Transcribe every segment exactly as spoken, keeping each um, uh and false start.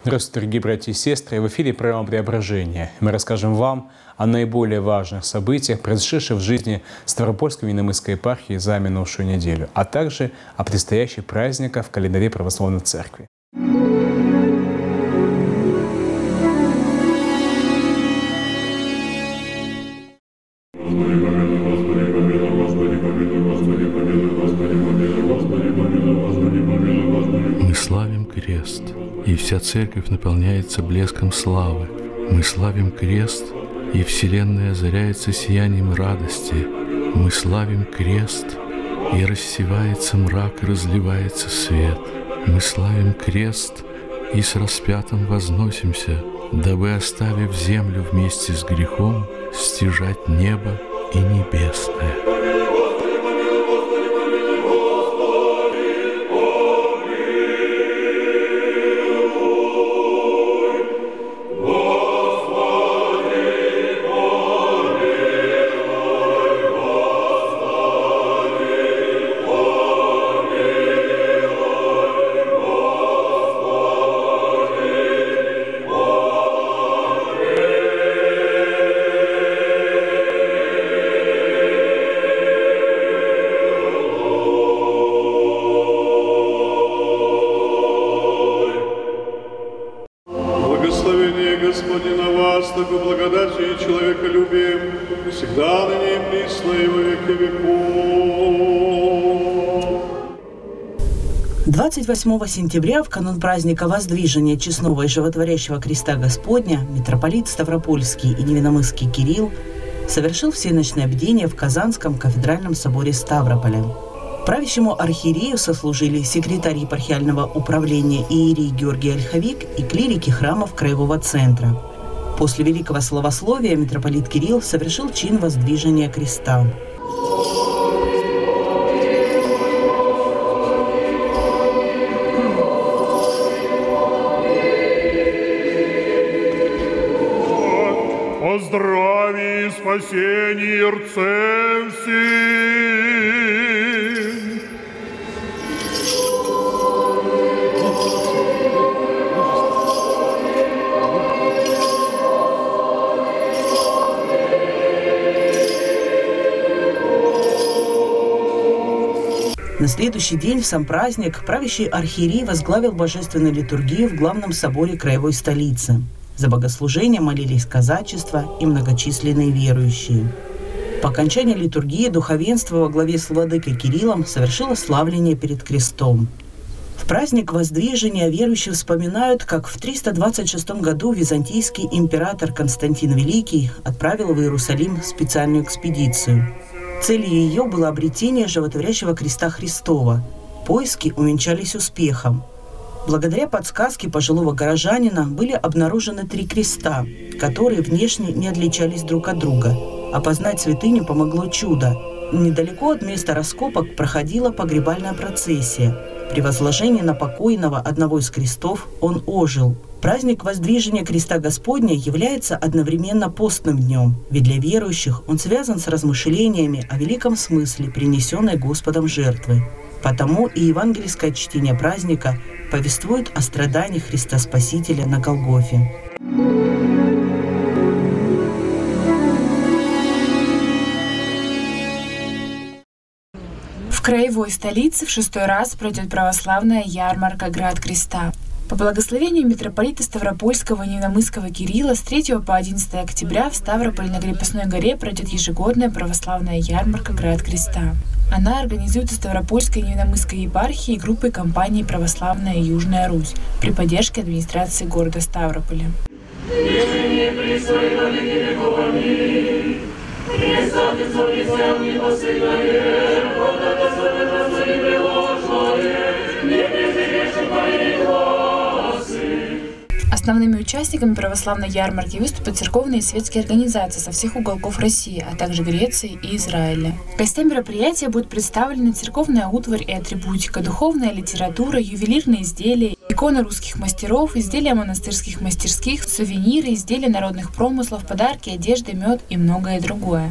Здравствуйте, дорогие братья и сестры! В эфире программа «Преображение». Мы расскажем вам о наиболее важных событиях, произошедших в жизни Ставропольской Невиномысской епархии за минувшую неделю, а также о предстоящих праздниках в календаре Православной Церкви. Мы славим крест, и вся церковь наполняется блеском славы. Мы славим крест, и вселенная озаряется сиянием радости. Мы славим крест, и рассевается мрак, и разливается свет. Мы славим крест, и с распятым возносимся, дабы, оставив землю вместе с грехом, стяжать небо и небесное. Господи, на вас, такой благодати и человеколюбием, всегда ныне и присно и во веки веков. двадцать восьмого сентября, в канун праздника Воздвижения Честного и Животворящего Креста Господня, митрополит Ставропольский и Невиномысский Кирилл совершил всеночное бдение в Казанском кафедральном соборе Ставрополя. Правящему архиерею сослужили секретарь епархиального управления иерей Георгий Ольховик и клирики храмов Краевого центра. После великого словословия митрополит Кирилл совершил чин воздвижения креста. О здравии и спасении рцем всем! На следующий день, в сам праздник, правящий архиерей возглавил божественную литургию в главном соборе краевой столицы. За богослужение молились казачество и многочисленные верующие. По окончании литургии духовенство во главе с владыкой Кириллом совершило славление перед крестом. В праздник Воздвижения верующие вспоминают, как в триста двадцать шестом году византийский император Константин Великий отправил в Иерусалим специальную экспедицию. Целью ее было обретение животворящего креста Христова. Поиски увенчались успехом. Благодаря подсказке пожилого горожанина были обнаружены три креста, которые внешне не отличались друг от друга. Опознать святыню помогло чудо. Недалеко от места раскопок проходила погребальная процессия. При возложении на покойного одного из крестов он ожил. Праздник Воздвижения Креста Господня является одновременно постным днем, ведь для верующих он связан с размышлениями о великом смысле принесенной Господом жертвы. Потому и евангельское чтение праздника повествует о страдании Христа Спасителя на Голгофе. В краевой столице в шестой раз пройдет православная ярмарка «Град Креста». По благословению митрополита Ставропольского и Невиномысского Кирилла с третьего по одиннадцатое октября в Ставрополе на Крепостной горе пройдет ежегодная православная ярмарка «Град Креста». Она организуется Ставропольской и Невиномысской епархией и группой компании «Православная Южная Русь» при поддержке администрации города Ставрополя. Основными участниками православной ярмарки выступят церковные и светские организации со всех уголков России, а также Греции и Израиля. Гостям мероприятия будут представлены церковная утварь и атрибутика, духовная литература, ювелирные изделия, иконы русских мастеров, изделия монастырских мастерских, сувениры, изделия народных промыслов, подарки, одежда, мед и многое другое.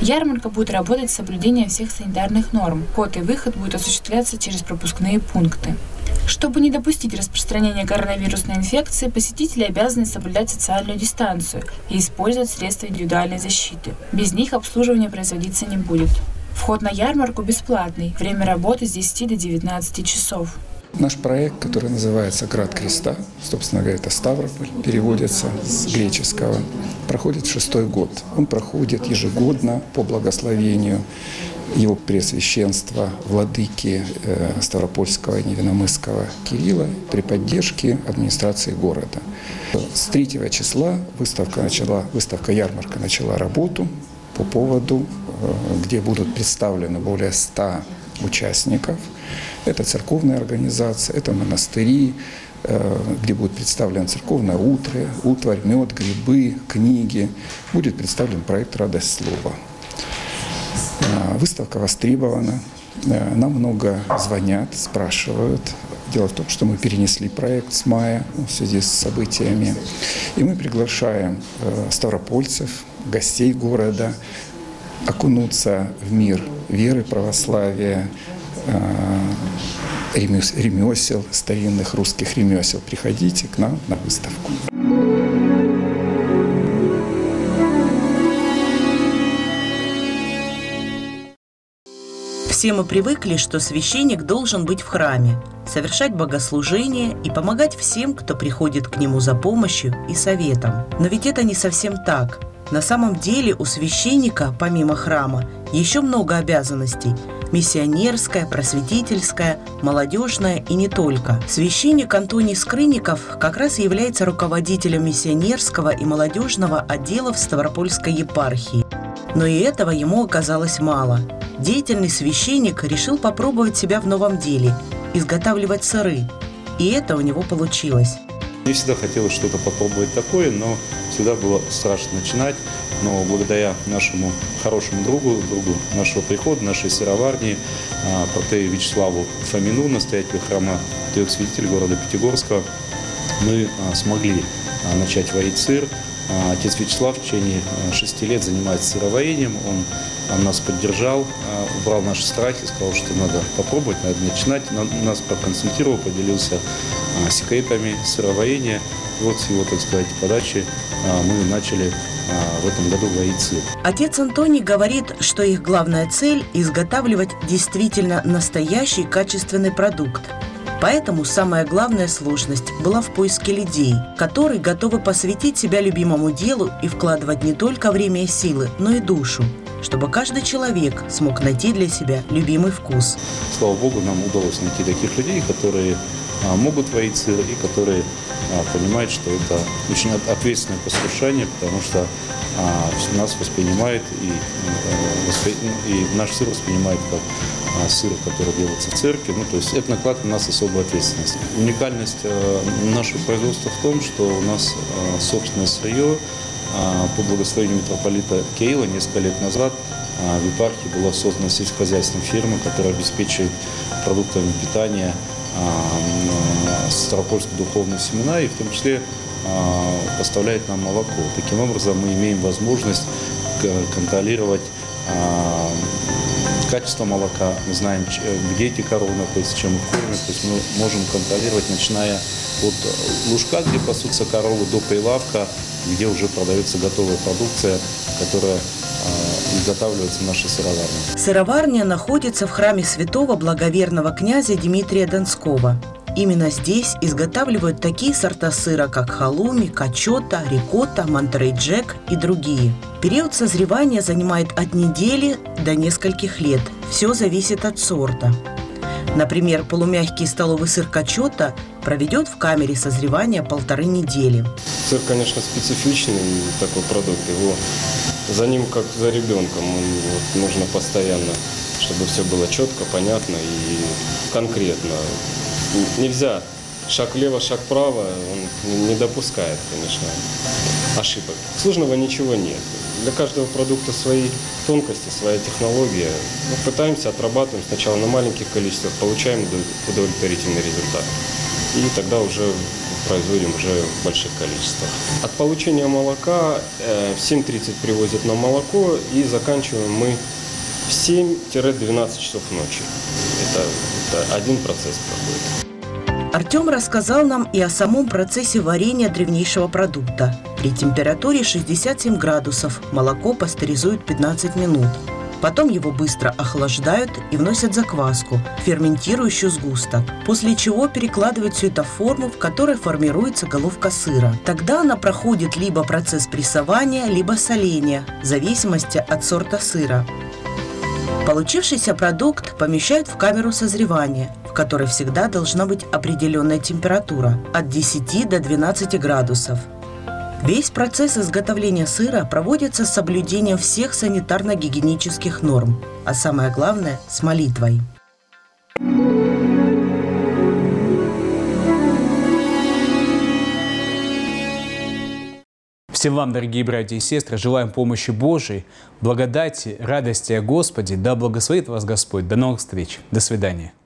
Ярмарка будет работать с соблюдением всех санитарных норм. Вход и выход будет осуществляться через пропускные пункты. Чтобы не допустить распространения коронавирусной инфекции, посетители обязаны соблюдать социальную дистанцию и использовать средства индивидуальной защиты. Без них обслуживание производиться не будет. Вход на ярмарку бесплатный. Время работы с десяти до девятнадцати часов. Наш проект, который называется «Град Креста», собственно говоря, это Ставрополь, переводится с греческого, проходит шестой год. Он проходит ежегодно по благословению его Преосвященства, владыки э, Ставропольского и Невинномысского Кирилла при поддержке администрации города. С третьего числа выставка, начала, выставка ярмарка начала работу по поводу, э, где будут представлены более ста участников. Это церковная организация, это монастыри, где будет представлена церковная утварь, утварь, мед, грибы, книги. Будет представлен проект «Радость слова». Выставка востребована. Нам много звонят, спрашивают. Дело в том, что мы перенесли проект с мая в связи с событиями. И мы приглашаем ставропольцев, гостей города окунуться в мир веры, православия, ремесел, старинных русских ремесел. Приходите к нам на выставку. Все мы привыкли, что священник должен быть в храме, совершать богослужение и помогать всем, кто приходит к нему за помощью и советом. Но ведь это не совсем так. На самом деле у священника, помимо храма, еще много обязанностей – миссионерская, просветительская, молодежная и не только. Священник Антоний Скрынников как раз и является руководителем миссионерского и молодежного отделов Ставропольской епархии. Но и этого ему оказалось мало. Деятельный священник решил попробовать себя в новом деле – изготавливать сыры. И это у него получилось. Мне всегда хотелось что-то попробовать такое, но всегда было страшно начинать. Но благодаря нашему хорошему другу, другу нашего прихода, нашей сыроварни, протею Вячеславу Фомину, настоятелю храма Трех Святителей города Пятигорска, мы смогли начать варить сыр. Отец Вячеслав в течение шести лет занимается сыроварением. Он, он нас поддержал, убрал наши страхи, сказал, что надо попробовать, надо начинать. Нас проконсультировал, поделился секретами сыроварения. И вот с его, так сказать, подачи мы начали в этом году варить сыр. Отец Антоний говорит, что их главная цель – изготавливать действительно настоящий качественный продукт. Поэтому самая главная сложность была в поиске людей, которые готовы посвятить себя любимому делу и вкладывать не только время и силы, но и душу, чтобы каждый человек смог найти для себя любимый вкус. Слава Богу, нам удалось найти таких людей, которые а, могут варить сыр и которые а, понимают, что это очень ответственное послушание, потому что а, нас воспринимает и, а, воспри... и наш сыр воспринимает как сыр, который делается в церкви. Ну, то есть это накладывает на нас особую ответственность. Уникальность э, нашего производства в том, что у нас э, собственное сырье э, по благословению митрополита Кирилла несколько лет назад э, в епархии была создана сельскохозяйственная фирма, которая обеспечивает продуктами питания э, Ставропольскую духовную семинарию, и в том числе э, поставляет нам молоко. Таким образом мы имеем возможность контролировать э, качество молока, мы знаем, где эти коровы находятся, чем их кормят. То есть мы можем контролировать, начиная от лужка, где пасутся коровы, до прилавка, где уже продается готовая продукция, которая э, изготавливается в нашей сыроварне. Сыроварня находится в храме святого благоверного князя Дмитрия Донского. Именно здесь изготавливают такие сорта сыра, как халуми, качота, рикотта, монтерей-джек и другие. Период созревания занимает от недели до нескольких лет. Все зависит от сорта. Например, полумягкий столовый сыр качота проведет в камере созревания полторы недели. Сыр, конечно, специфичный такой продукт. Его за ним как за ребенком. Вот, нужно постоянно, чтобы все было четко, понятно и конкретно. Нельзя шаг влево, шаг вправо, он не допускает, конечно, ошибок. Сложного ничего нет. Для каждого продукта свои тонкости, своя технология. Мы пытаемся, отрабатываем сначала на маленьких количествах, получаем удовлетворительный результат. И тогда уже производим уже в больших количествах. От получения молока в семь тридцать привозят нам молоко, и заканчиваем мы в семь-двенадцать часов ночи. Это, это один процесс проходит. Артем рассказал нам и о самом процессе варенья древнейшего продукта. При температуре шестьдесят семь градусов молоко пастеризуют пятнадцать минут. Потом его быстро охлаждают и вносят закваску, ферментирующую сгусток, после чего перекладывают все это в форму, в которой формируется головка сыра. Тогда она проходит либо процесс прессования, либо соления, в зависимости от сорта сыра. Получившийся продукт помещают в камеру созревания, в которой всегда должна быть определенная температура – от десяти до двенадцати градусов. Весь процесс изготовления сыра проводится с соблюдением всех санитарно-гигиенических норм, а самое главное – с молитвой. Всем вам, дорогие братья и сестры, желаем помощи Божией, благодати, радости о Господе. Да благословит вас Господь. До новых встреч. До свидания.